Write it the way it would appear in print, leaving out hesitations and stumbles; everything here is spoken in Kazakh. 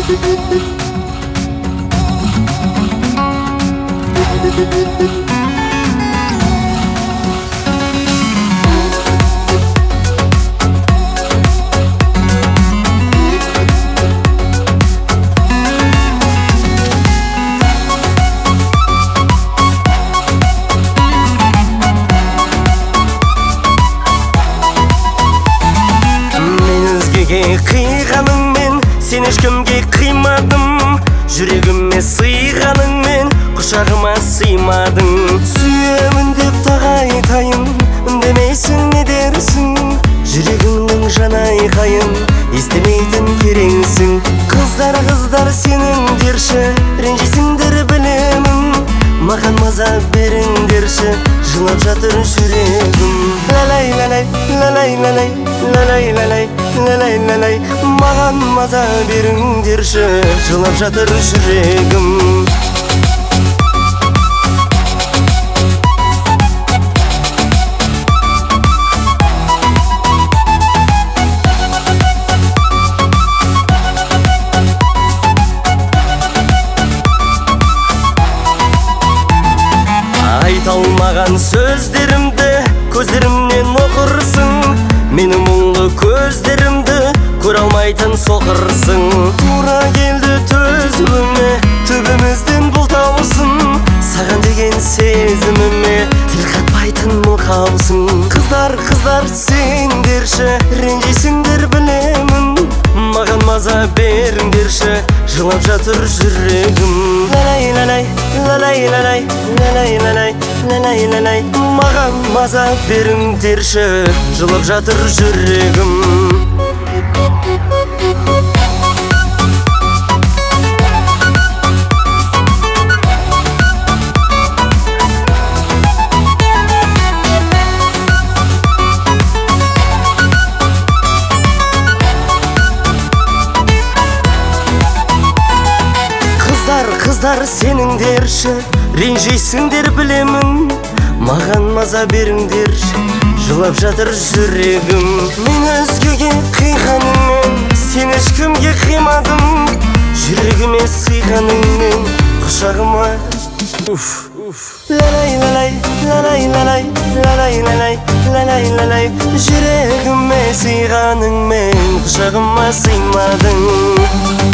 Қиғаныңмен сен ешкімге қимадым, жүрегіме сыйғаныңмен құшағыма сыймадың. Сүйемін деп тағайтайын, үндемейсің не дерсің, жүрегіңнің жан айқайын естімейтін кереңсің. Қыздар сеніңдерші, ренжисіңдер білемін, маған маза беріңдерші, жылап жатыр жүрегім. Лалай, лалай, лалай, лалай, лалай, лалай, лалай, лалай, маған маза беріңдерші, жылап жатыр жүрегім. Айта алмаған сөздерімді көздерімнен оқырсың, менің мұңлы көздерімді көре алмайтын соқырсың. Тура келді төзіміме, төбемізден бұл таусын, саған деген сезіміме тіл қатпайтын мылқаусың. Қыздар сендерші, ренжисіңдер білемін, маған маза беріңдерші, жылап жатыр жүрегім. Лалай, лалай, лалай, лалай, лалай, лалай, лалай, лалай, маған маза беріңдерші, жылап жатыр жүрегім. Қыздар сеніңдерші, ренжисіңдер білемін, маған маза беріңдерші, жылап жатыр жүрегім. Мен өзгеге қиғаныңмен, сен ешкімге қимадым, жүрегіме сыйғаныңмен құшағыма. Лалай, лалай, лалай, лалай, лалай, лалай, лалай, лалай, жүрегіме сыйғаныңмен құшағыма сыймадың.